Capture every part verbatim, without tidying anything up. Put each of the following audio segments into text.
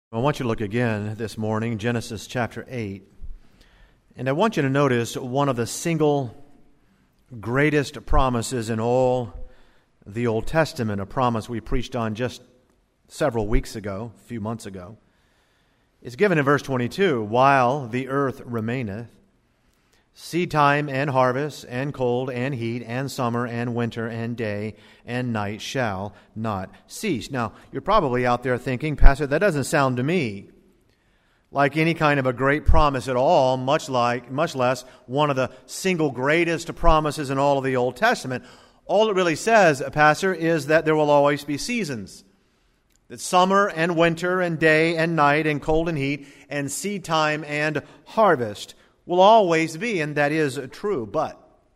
I want you to look again this morning, Genesis chapter eight. And I want you to notice one of the single greatest promises in all the Old Testament, a promise we preached on just several weeks ago, a few months ago. It's given in verse twenty-two, while the earth remaineth, seed time and harvest and cold and heat and summer and winter and day and night shall not cease. Now, you're probably out there thinking, Pastor, that doesn't sound to me like any kind of a great promise at all, much like, much less one of the single greatest promises in all of the Old Testament. All it really says, Pastor, is that there will always be seasons. That summer and winter and day and night and cold and heat and seed time and harvest will always be, and that is true. But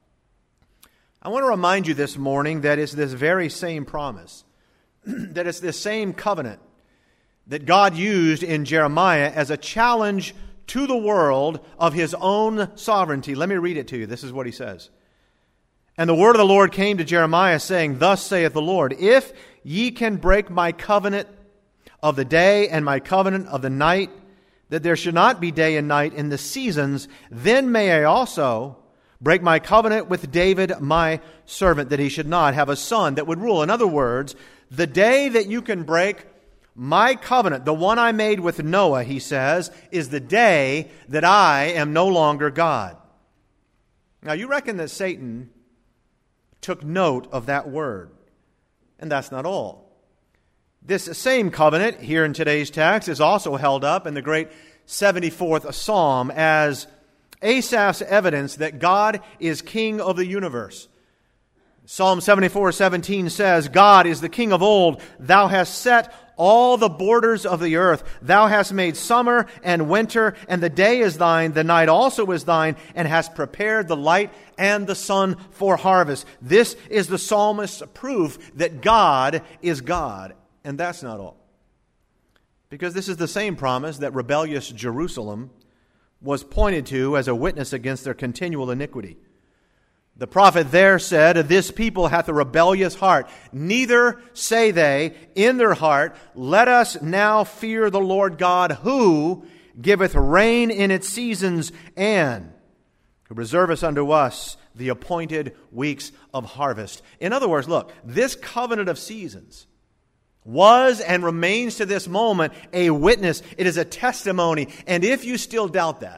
I want to remind you this morning that it's this very same promise, that it's this same covenant that God used in Jeremiah as a challenge to the world of His own sovereignty. Let me read it to you. This is what He says. And the word of the Lord came to Jeremiah, saying, Thus saith the Lord, if ye can break my covenant of the day and my covenant of the night, that there should not be day and night in the seasons, then may I also break my covenant with David my servant, that he should not have a son that would rule. In other words, the day that you can break my covenant, the one I made with Noah, he says, is the day that I am no longer God. Now you reckon that Satan took note of that word, and that's not all. This same covenant here in today's text is also held up in the great seventy-fourth Psalm as Asaph's evidence that God is King of the universe. Psalm seventy-four seventeen says, God is the King of old. Thou hast set all the borders of the earth. Thou hast made summer and winter, and the day is thine, the night also is thine, and hast prepared the light and the sun for harvest. This is the psalmist's proof that God is God. And that's not all. Because this is the same promise that rebellious Jerusalem was pointed to as a witness against their continual iniquity. The prophet there said, This people hath a rebellious heart. Neither say they in their heart, Let us now fear the Lord God, who giveth rain in its seasons, and who reserveth unto us the appointed weeks of harvest. In other words, look, this covenant of seasons was and remains to this moment a witness. It is a testimony. And if you still doubt that,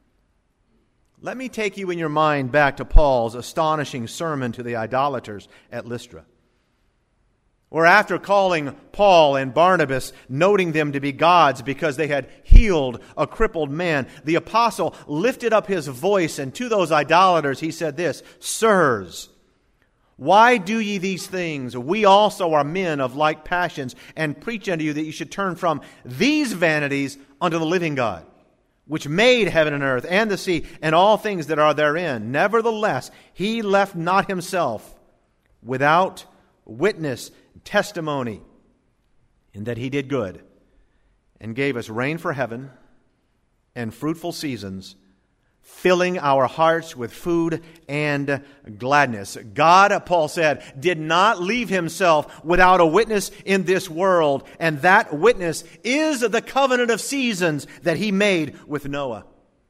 let me take you in your mind back to Paul's astonishing sermon to the idolaters at Lystra, where after calling Paul and Barnabas, noting them to be gods because they had healed a crippled man, the apostle lifted up his voice, and to those idolaters he said this, Sirs, why do ye these things? We also are men of like passions, and preach unto you that you should turn from these vanities unto the living God, which made heaven and earth and the sea and all things that are therein. Nevertheless, He left not Himself without witness, testimony, in that He did good, and gave us rain for heaven and fruitful seasons, filling our hearts with food and gladness. God, Paul said, did not leave Himself without a witness in this world, and that witness is the covenant of seasons that He made with Noah.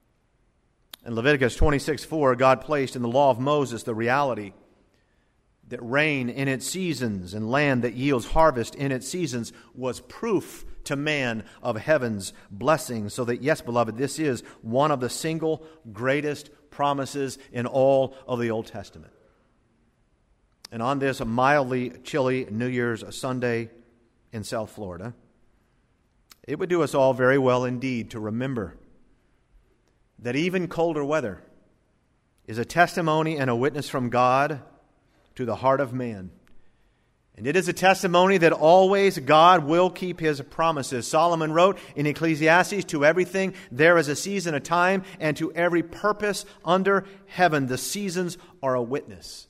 In Leviticus twenty-six four, God placed in the law of Moses the reality that rain in its seasons and land that yields harvest in its seasons was proof to man of heaven's blessing. So that, yes, beloved, this is one of the single greatest promises in all of the Old Testament. And on this mildly chilly New Year's Sunday in South Florida, it would do us all very well indeed to remember that even colder weather is a testimony and a witness from God to the heart of man. And it is a testimony that always God will keep His promises. Solomon wrote in Ecclesiastes, To everything there is a season, a time, and to every purpose under heaven. The seasons are a witness.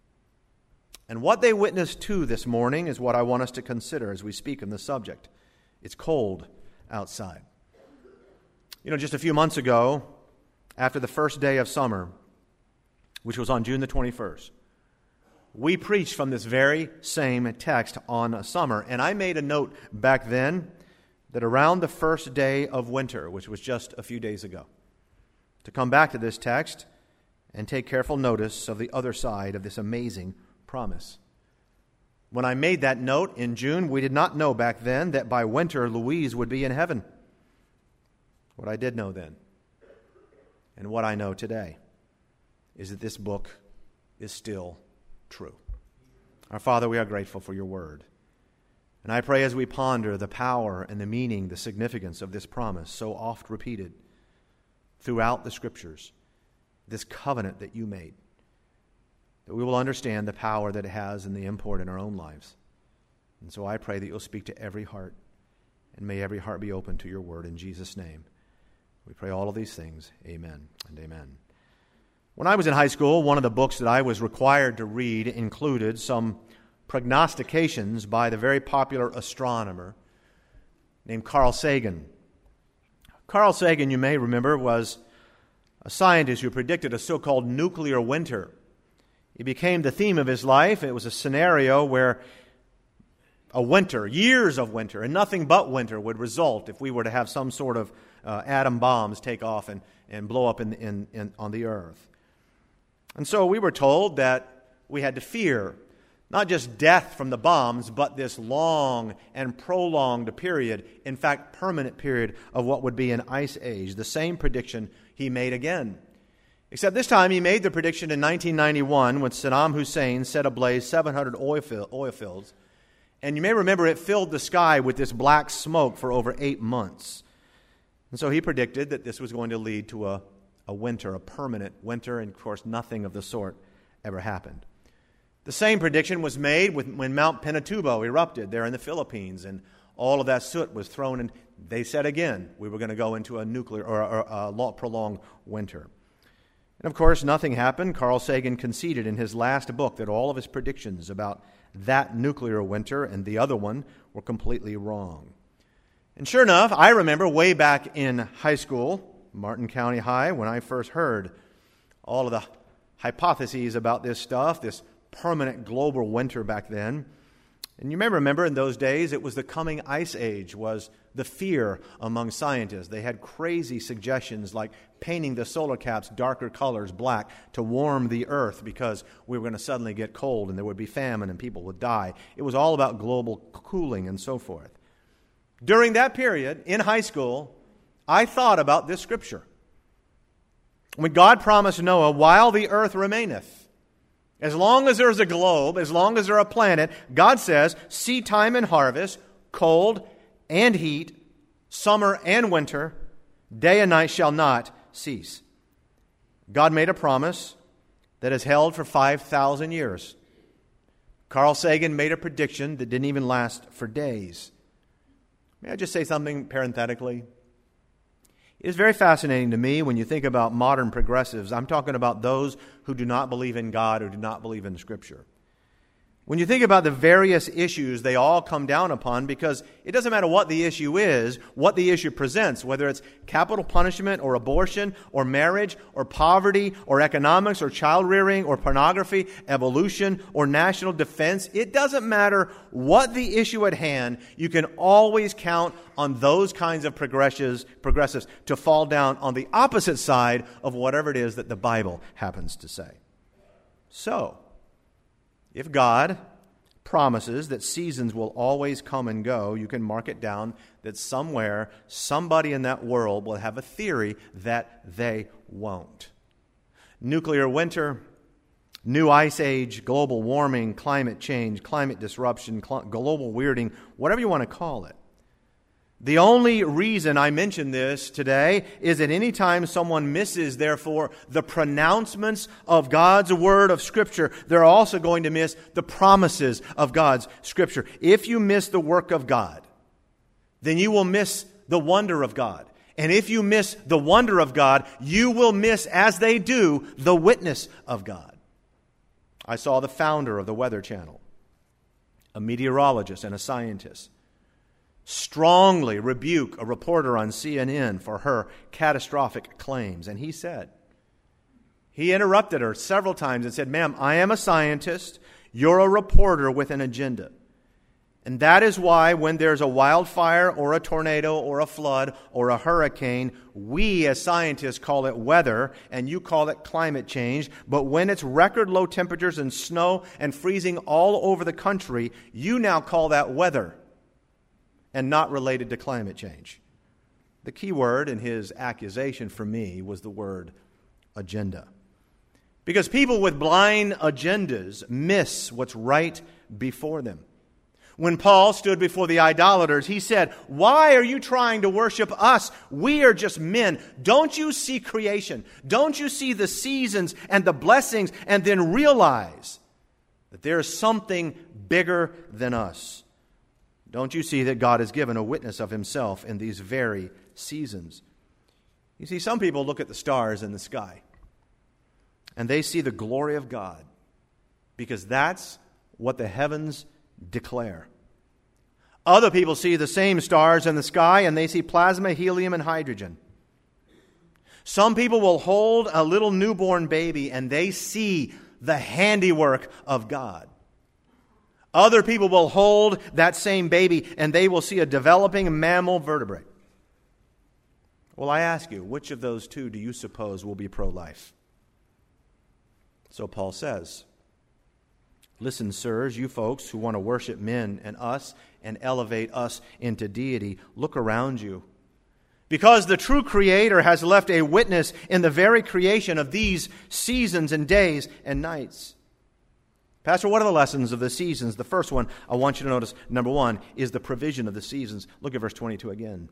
And what they witness to this morning is what I want us to consider as we speak on the subject. It's cold outside. You know, just a few months ago, after the first day of summer, which was on June the twenty-first, we preached from this very same text on summer. And I made a note back then that around the first day of winter, which was just a few days ago, to come back to this text and take careful notice of the other side of this amazing promise. When I made that note in June, we did not know back then that by winter Louise would be in heaven. What I did know then, and what I know today, is that this book is still true. Our Father, we are grateful for your word. And I pray as we ponder the power and the meaning, the significance of this promise, so oft repeated throughout the Scriptures, this covenant that you made, that we will understand the power that it has and the import in our own lives. And so I pray that you'll speak to every heart, and may every heart be open to your word in Jesus' name. We pray all of these things. Amen and amen. When I was in high school, one of the books that I was required to read included some prognostications by the very popular astronomer named Carl Sagan. Carl Sagan, you may remember, was a scientist who predicted a so-called nuclear winter. It became the theme of his life. It was a scenario where a winter, years of winter, and nothing but winter would result if we were to have some sort of uh, atom bombs take off and, and blow up in, in, in, on the earth. And so we were told that we had to fear not just death from the bombs, but this long and prolonged period, in fact, permanent period of what would be an ice age. The same prediction he made again. Except this time he made the prediction in nineteen ninety-one when Saddam Hussein set ablaze seven hundred oil, field, oil fields. And you may remember it filled the sky with this black smoke for over eight months. And so he predicted that this was going to lead to a, a winter, a permanent winter, and of course nothing of the sort ever happened. The same prediction was made with, when Mount Pinatubo erupted there in the Philippines, and all of that soot was thrown, and they said again we were going to go into a nuclear or, or a prolonged winter. And of course, nothing happened. Carl Sagan conceded in his last book that all of his predictions about that nuclear winter and the other one were completely wrong. And sure enough, I remember way back in high school, Martin County High, when I first heard all of the hypotheses about this stuff, this permanent global winter back then. And you may remember in those days it was the coming ice age was the fear among scientists. They had crazy suggestions like painting the solar caps darker colors, black, to warm the earth because we were going to suddenly get cold and there would be famine and people would die. It was all about global cooling and so forth. During that period, in high school, I thought about this scripture. When God promised Noah, while the earth remaineth, as long as there's a globe, as long as there's a planet, God says, seed time and harvest, cold and heat, summer and winter, day and night shall not cease. God made a promise that has held for five thousand years. Carl Sagan made a prediction that didn't even last for days. May I just say something parenthetically? It is very fascinating to me when you think about modern progressives. I'm talking about those who do not believe in God or do not believe in Scripture. When you think about the various issues they all come down upon, because it doesn't matter what the issue is, what the issue presents, whether it's capital punishment or abortion or marriage or poverty or economics or child rearing or pornography, evolution or national defense, it doesn't matter what the issue at hand, you can always count on those kinds of progressives, progressives to fall down on the opposite side of whatever it is that the Bible happens to say. So, if God promises that seasons will always come and go, you can mark it down that somewhere, somebody in that world will have a theory that they won't. Nuclear winter, new ice age, global warming, climate change, climate disruption, cl- global weirding, whatever you want to call it. The only reason I mention this today is that any time someone misses, therefore, the pronouncements of God's word of Scripture, they're also going to miss the promises of God's Scripture. If you miss the work of God, then you will miss the wonder of God. And if you miss the wonder of God, you will miss, as they do, the witness of God. I saw the founder of the Weather Channel, a meteorologist and a scientist, strongly rebuke a reporter on C N N for her catastrophic claims. And he said, he interrupted her several times and said, "Ma'am, I am a scientist. You're a reporter with an agenda. And that is why when there's a wildfire or a tornado or a flood or a hurricane, we as scientists call it weather and you call it climate change. But when it's record low temperatures and snow and freezing all over the country, you now call that weather and not related to climate change. The key word in his accusation for me was the word agenda. Because people with blind agendas miss what's right before them. When Paul stood before the idolaters, he said, "Why are you trying to worship us? We are just men. Don't you see creation? Don't you see the seasons and the blessings and then realize that there is something bigger than us? Don't you see that God has given a witness of himself in these very seasons?" You see, some people look at the stars in the sky and they see the glory of God because that's what the heavens declare. Other people see the same stars in the sky and they see plasma, helium, and hydrogen. Some people will hold a little newborn baby and they see the handiwork of God. Other people will hold that same baby and they will see a developing mammal vertebrate. Well, I ask you, which of those two do you suppose will be pro-life? So Paul says, "Listen, sirs, you folks who want to worship men and us and elevate us into deity, look around you. Because the true Creator has left a witness in the very creation of these seasons and days and nights." Pastor, what are the lessons of the seasons? The first one I want you to notice, number one, is the provision of the seasons. Look at verse twenty-two again.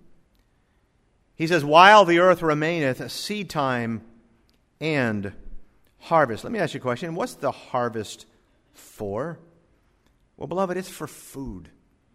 He says, "While the earth remaineth, seed time and harvest." Let me ask you a question. What's the harvest for? Well, beloved, it's for food.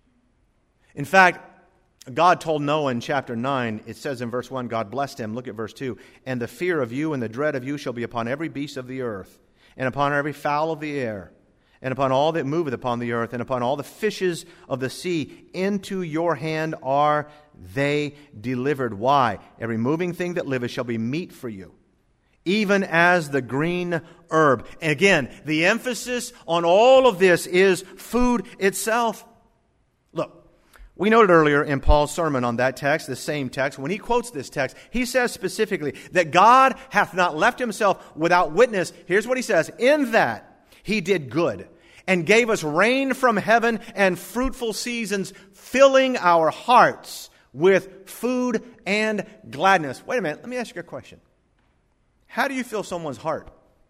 In fact, God told Noah in chapter nine, it says in verse one, God blessed him. Look at verse two. "And the fear of you and the dread of you shall be upon every beast of the earth, and upon every fowl of the air, and upon all that moveth upon the earth, and upon all the fishes of the sea. Into your hand are they delivered." Why? "Every moving thing that liveth shall be meat for you, even as the green herb." And again, the emphasis on all of this is food itself. Look, we noted earlier in Paul's sermon on that text, the same text, when he quotes this text, he says specifically that God hath not left himself without witness. Here's what he says, "In that he did good and gave us rain from heaven and fruitful seasons, filling our hearts with food and gladness." Wait a minute, let me ask you a question. How do you fill someone's heart?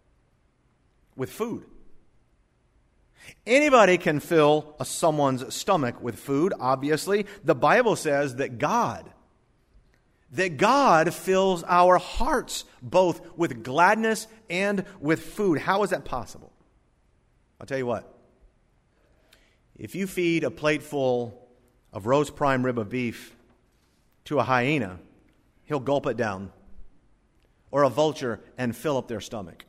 With food. Anybody can fill a, someone's stomach with food, obviously. The Bible says that God, that God fills our hearts both with gladness and with food. How is that possible? I'll tell you what. If you feed a plate full of roast prime rib of beef to a hyena, he'll gulp it down. Or a vulture and fill up their stomach.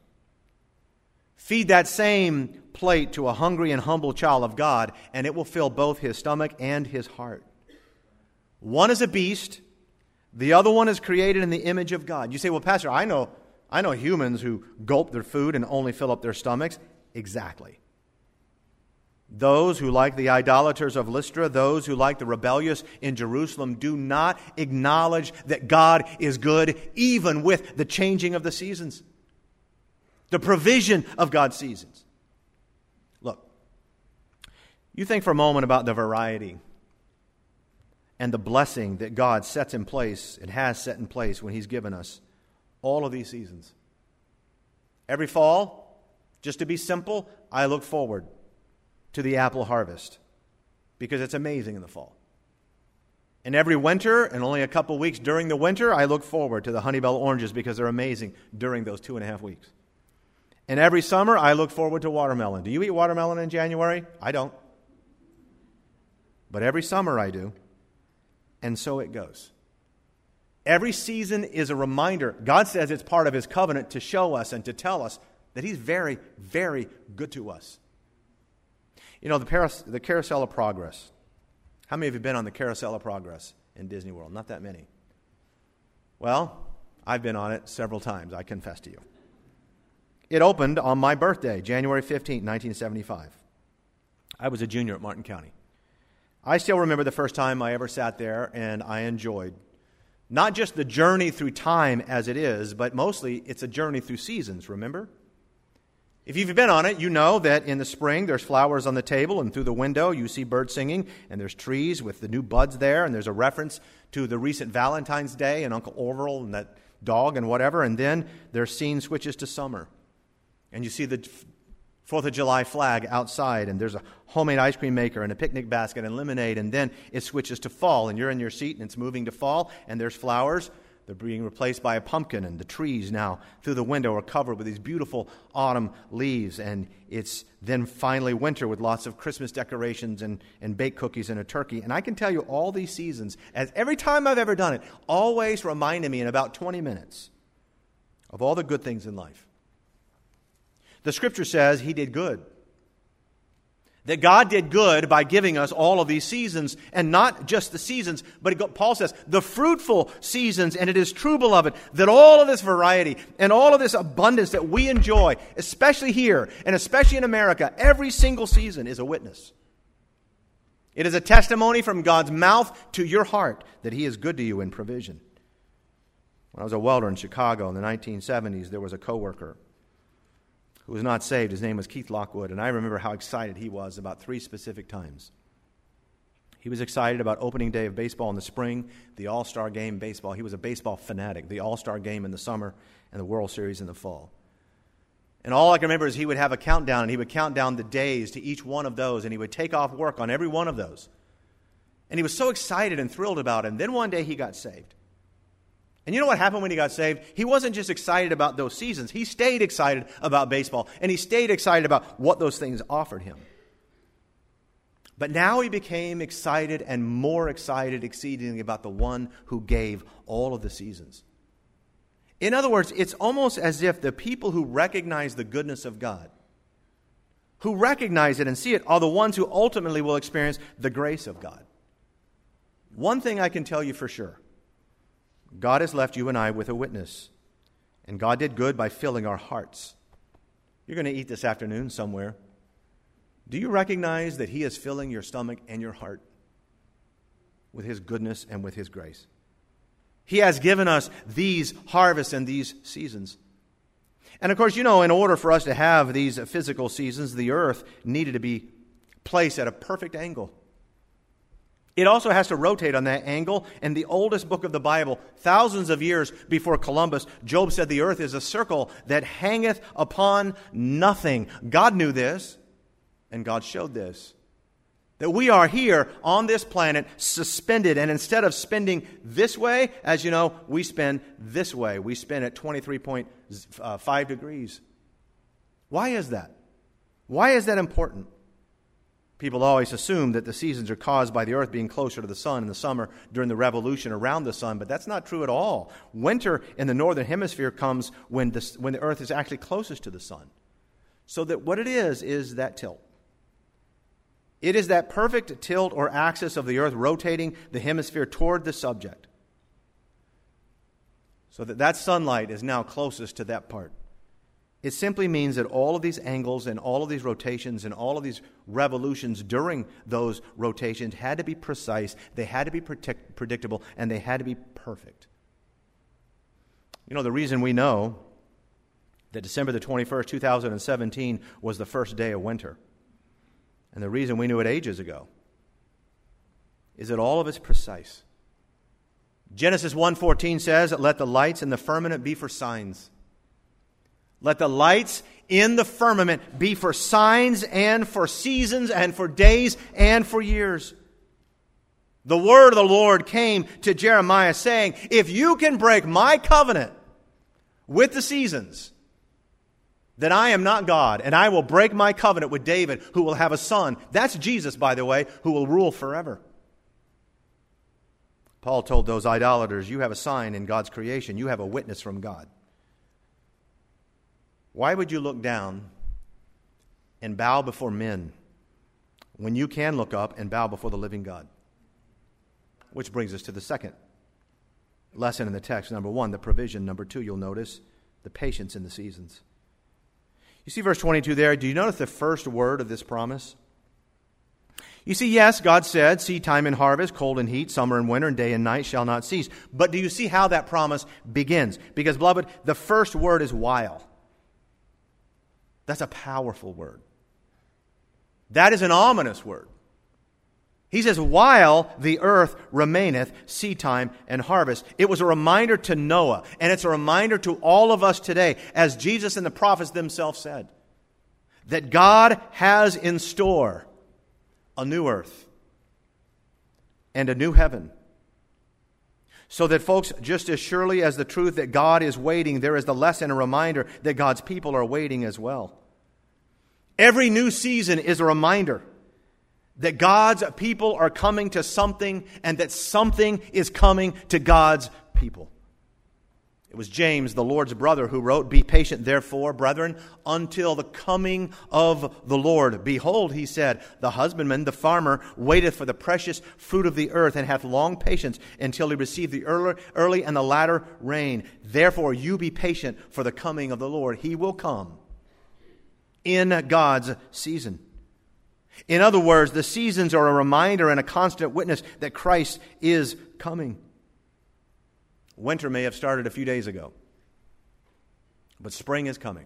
Feed that same plate to a hungry and humble child of God, and it will fill both his stomach and his heart. One is a beast, the other one is created in the image of God. You say, "Well, Pastor, I know, I know humans who gulp their food and only fill up their stomachs." Exactly. Those who, like the idolaters of Lystra, those who, like the rebellious in Jerusalem, do not acknowledge that God is good, even with the changing of the seasons, the provision of God's seasons. Look, you think for a moment about the variety and the blessing that God sets in place and has set in place when He's given us all of these seasons. Every fall, just to be simple, I look forward to the apple harvest because it's amazing in the fall. And every winter, and only a couple weeks during the winter, I look forward to the Honeybell oranges because they're amazing during those two and a half weeks. And every summer, I look forward to watermelon. Do you eat watermelon in January? I don't. But every summer I do. And so it goes. Every season is a reminder. God says it's part of His covenant to show us and to tell us that He's very, very good to us. You know, the, paras- the Carousel of Progress. How many of you have been on the Carousel of Progress in Disney World? Not that many. Well, I've been on it several times, I confess to you. It opened on my birthday, January fifteenth, nineteen seventy-five. I was a junior at Martin County. I still remember the first time I ever sat there, and I enjoyed not just the journey through time as it is, but mostly it's a journey through seasons, remember? If you've been on it, you know that in the spring there's flowers on the table, and through the window you see birds singing, and there's trees with the new buds there, and there's a reference to the recent Valentine's Day and Uncle Orville and that dog and whatever, and then their scene switches to summer. And you see the Fourth of July flag outside, and there's a homemade ice cream maker and a picnic basket and lemonade, and then it switches to fall, and you're in your seat, and it's moving to fall, and there's flowers. They're being replaced by a pumpkin, and the trees now through the window are covered with these beautiful autumn leaves, and it's then finally winter with lots of Christmas decorations and, and baked cookies and a turkey. And I can tell you all these seasons, as every time I've ever done it, always reminded me in about twenty minutes of all the good things in life. The Scripture says He did good. That God did good by giving us all of these seasons, and not just the seasons, but it, Paul says the fruitful seasons. And it is true, beloved, that all of this variety and all of this abundance that we enjoy, especially here and especially in America, every single season is a witness. It is a testimony from God's mouth to your heart that He is good to you in provision. When I was a welder in Chicago in the nineteen seventies, there was a coworker who was not saved. His name was Keith Lockwood, and I remember how excited he was about three specific times. He was excited about opening day of baseball in the spring, the All-Star game baseball. He was a baseball fanatic, the All-Star game in the summer, and the World Series in the fall. And all I can remember is he would have a countdown, and he would count down the days to each one of those, and he would take off work on every one of those. And he was so excited and thrilled about it. And then one day he got saved. And you know what happened when he got saved? He wasn't just excited about those seasons. He stayed excited about baseball, and he stayed excited about what those things offered him. But now he became excited and more excited exceedingly about the one who gave all of the seasons. In other words, it's almost as if the people who recognize the goodness of God, who recognize it and see it, are the ones who ultimately will experience the grace of God. One thing I can tell you for sure. God has left you and I with a witness. And God did good by filling our hearts. You're going to eat this afternoon somewhere. Do you recognize that He is filling your stomach and your heart with His goodness and with His grace? He has given us these harvests and these seasons. And of course, you know, in order for us to have these physical seasons, the earth needed to be placed at a perfect angle. It also has to rotate on that angle. And the oldest book of the Bible, thousands of years before Columbus, Job said the earth is a circle that hangeth upon nothing. God knew this, and God showed this. That we are here on this planet suspended, and instead of spinning this way, as you know, we spin this way. We spin at twenty-three point five degrees. Why is that? Why is that important? People always assume that the seasons are caused by the earth being closer to the sun in the summer during the revolution around the sun, but that's not true at all. Winter in the northern hemisphere comes when the, when the earth is actually closest to the sun. So that what it is, is that tilt. It is that perfect tilt or axis of the earth rotating the hemisphere toward the subject. So that that sunlight is now closest to that part. It simply means that all of these angles and all of these rotations and all of these revolutions during those rotations had to be precise, they had to be predict- predictable, and they had to be perfect. You know, the reason we know that December the twenty-first, two thousand seventeen was the first day of winter, and the reason we knew it ages ago, is that all of it's precise. Genesis one fourteen says, "Let the lights in the firmament be for signs." Let the lights in the firmament be for signs and for seasons and for days and for years. The word of the Lord came to Jeremiah saying, if you can break my covenant with the seasons, then I am not God, and I will break my covenant with David, who will have a son. That's Jesus, by the way, who will rule forever. Paul told those idolaters, you have a sign in God's creation. You have a witness from God. Why would you look down and bow before men when you can look up and bow before the living God? Which brings us to the second lesson in the text. Number one, the provision. Number two, you'll notice the patience in the seasons. You see verse twenty-two there. Do you notice the first word of this promise? You see, yes, God said, seed time and harvest, cold and heat, summer and winter, and day and night shall not cease. But do you see how that promise begins? Because, beloved, the first word is while. That's a powerful word. That is an ominous word. He says, while the earth remaineth, seed time and harvest. It was a reminder to Noah, and it's a reminder to all of us today, as Jesus and the prophets themselves said, that God has in store a new earth and a new heaven. So that, folks, just as surely as the truth that God is waiting, there is the lesson and reminder that God's people are waiting as well. Every new season is a reminder that God's people are coming to something, and that something is coming to God's people. It was James, the Lord's brother, who wrote, "Be patient, therefore, brethren, until the coming of the Lord. Behold," he said, "the husbandman, the farmer, waiteth for the precious fruit of the earth, and hath long patience until he receive the early, early and the latter rain. Therefore you be patient for the coming of the Lord. He will come in God's season." In other words, the seasons are a reminder and a constant witness that Christ is coming. Winter may have started a few days ago, but spring is coming.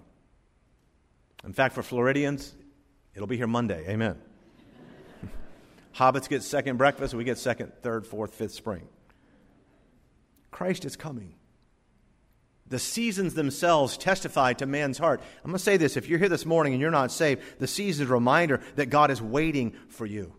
In fact, for Floridians, it'll be here Monday. Amen. Hobbits get second breakfast. We get second, third, fourth, fifth spring. Christ is coming. The seasons themselves testify to man's heart. I'm going to say this. If you're here this morning and you're not saved, the season is a reminder that God is waiting for you,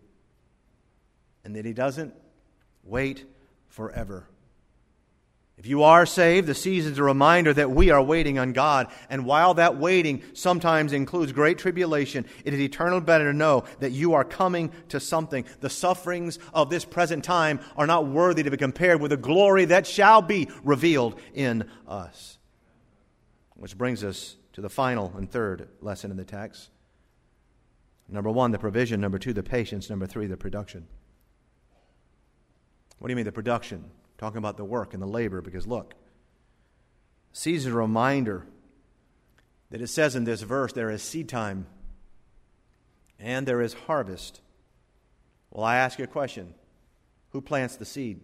and that He doesn't wait forever. If you are saved, the season is a reminder that we are waiting on God. And while that waiting sometimes includes great tribulation, it is eternally better to know that you are coming to something. The sufferings of this present time are not worthy to be compared with the glory that shall be revealed in us. Which brings us to the final and third lesson in the text. Number one, the provision. Number two, the patience. Number three, the production. What do you mean, the production? Talking about the work and the labor, because look, season is a reminder that it says in this verse there is seed time and there is harvest. Well, I ask you a question. Who plants the seed?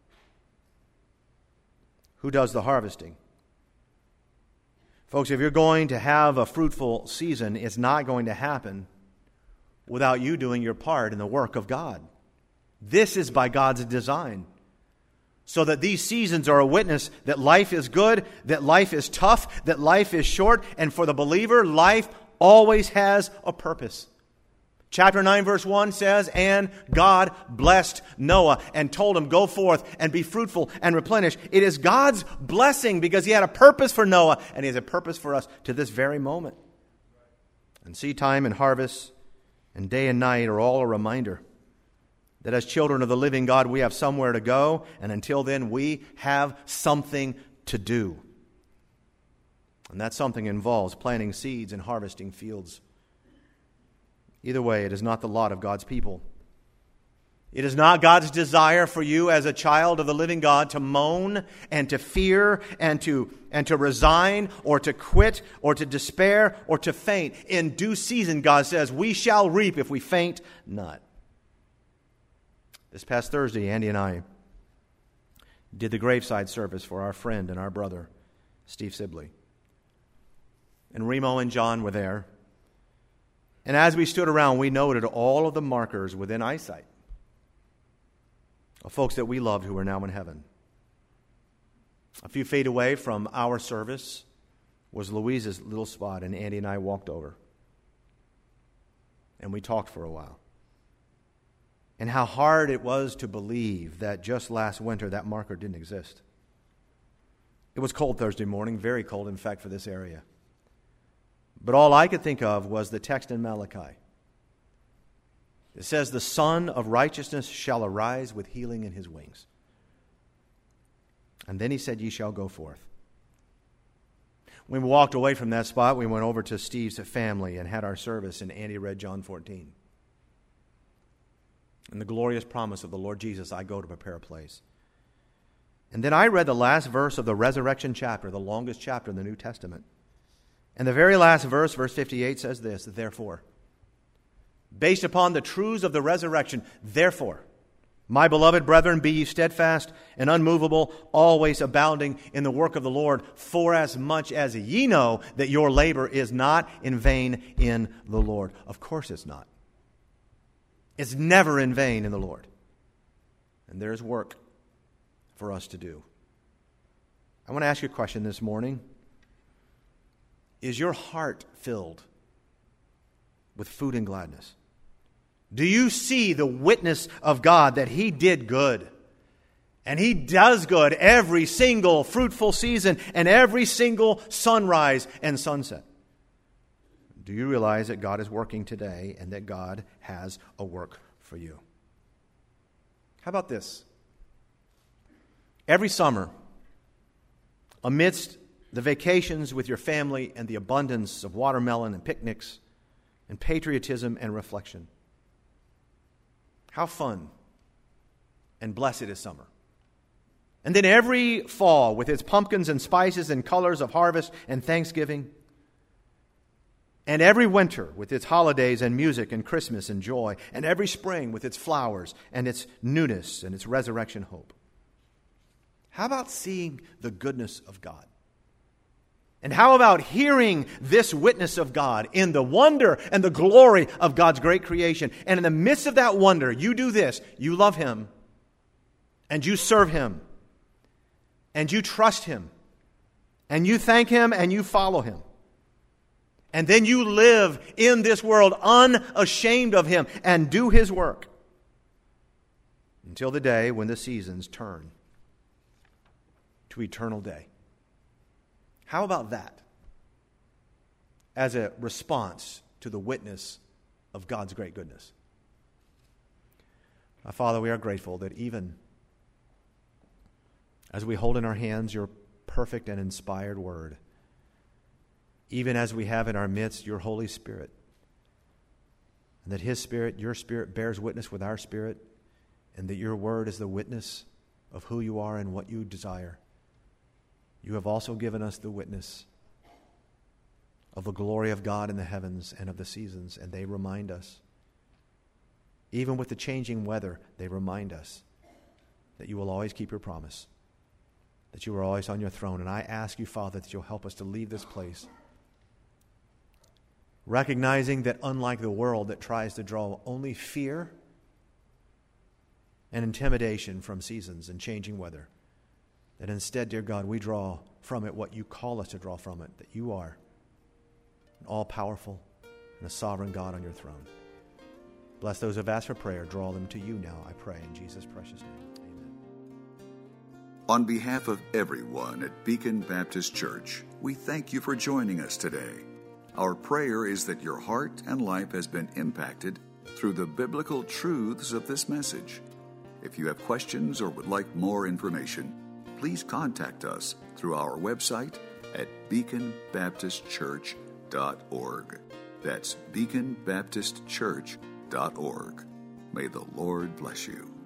Who does the harvesting? Folks, if you're going to have a fruitful season, it's not going to happen without you doing your part in the work of God. This is by God's design. So that these seasons are a witness that life is good, that life is tough, that life is short, and for the believer, life always has a purpose. Chapter nine, verse one says, "And God blessed Noah and told him, go forth and be fruitful and replenish." It is God's blessing because He had a purpose for Noah, and He has a purpose for us to this very moment. And seed time and harvest and day and night are all a reminder that as children of the living God, we have somewhere to go, and until then, we have something to do. And that something involves planting seeds and harvesting fields. Either way, it is not the lot of God's people. It is not God's desire for you as a child of the living God to moan and to fear and to, and to resign or to quit or to despair or to faint. In due season, God says, we shall reap if we faint not. This past Thursday, Andy and I did the graveside service for our friend and our brother, Steve Sibley. And Remo and John were there. And as we stood around, we noted all of the markers within eyesight of folks that we loved who are now in heaven. A few feet away from our service was Louise's little spot, and Andy and I walked over. And we talked for a while. And how hard it was to believe that just last winter that marker didn't exist. It was cold Thursday morning, very cold, in fact, for this area. But all I could think of was the text in Malachi. It says, "The Son of Righteousness shall arise with healing in His wings." And then He said, "Ye shall go forth." When we walked away from that spot, we went over to Steve's family and had our service, and Andy read John fourteen. And the glorious promise of the Lord Jesus, "I go to prepare a place." And then I read the last verse of the resurrection chapter, the longest chapter in the New Testament. And the very last verse, verse fifty-eight, says this, "Therefore, based upon the truths of the resurrection. Therefore, my beloved brethren, be ye steadfast and unmovable, always abounding in the work of the Lord, for as much as ye know that your labor is not in vain in the Lord. Of course it's not. It's never in vain in the Lord. And there's work for us to do. I want to ask you a question this morning. Is your heart filled with food and gladness? Do you see the witness of God that He did good? And He does good every single fruitful season and every single sunrise and sunset. Do you realize that God is working today and that God has a work for you? How about this? Every summer, amidst the vacations with your family and the abundance of watermelon and picnics and patriotism and reflection, how fun and blessed is summer. And then every fall with its pumpkins and spices and colors of harvest and Thanksgiving. And every winter with its holidays and music and Christmas and joy. And every spring with its flowers and its newness and its resurrection hope. How about seeing the goodness of God? And how about hearing this witness of God in the wonder and the glory of God's great creation? And in the midst of that wonder, you do this. You love Him. And you serve Him. And you trust Him. And you thank Him and you follow Him. And then you live in this world unashamed of Him and do His work. Until the day when the seasons turn to eternal day. How about that as a response to the witness of God's great goodness? My Father, we are grateful that even as we hold in our hands your perfect and inspired word, even as we have in our midst your Holy Spirit, and that His Spirit, your Spirit, bears witness with our spirit, and that your word is the witness of who you are and what you desire. You have also given us the witness of the glory of God in the heavens and of the seasons, and they remind us, even with the changing weather, they remind us that you will always keep your promise, that you are always on your throne. And I ask you, Father, that you'll help us to leave this place recognizing that unlike the world that tries to draw only fear and intimidation from seasons and changing weather, that instead, dear God, we draw from it what you call us to draw from it, that you are an all-powerful and a sovereign God on your throne. Bless those who have asked for prayer. Draw them to you now, I pray, in Jesus' precious name. Amen. On behalf of everyone at Beacon Baptist Church, we thank you for joining us today. Our prayer is that your heart and life has been impacted through the biblical truths of this message. If you have questions or would like more information, please contact us through our website at beacon baptist church dot org. That's beacon baptist church dot org. May the Lord bless you.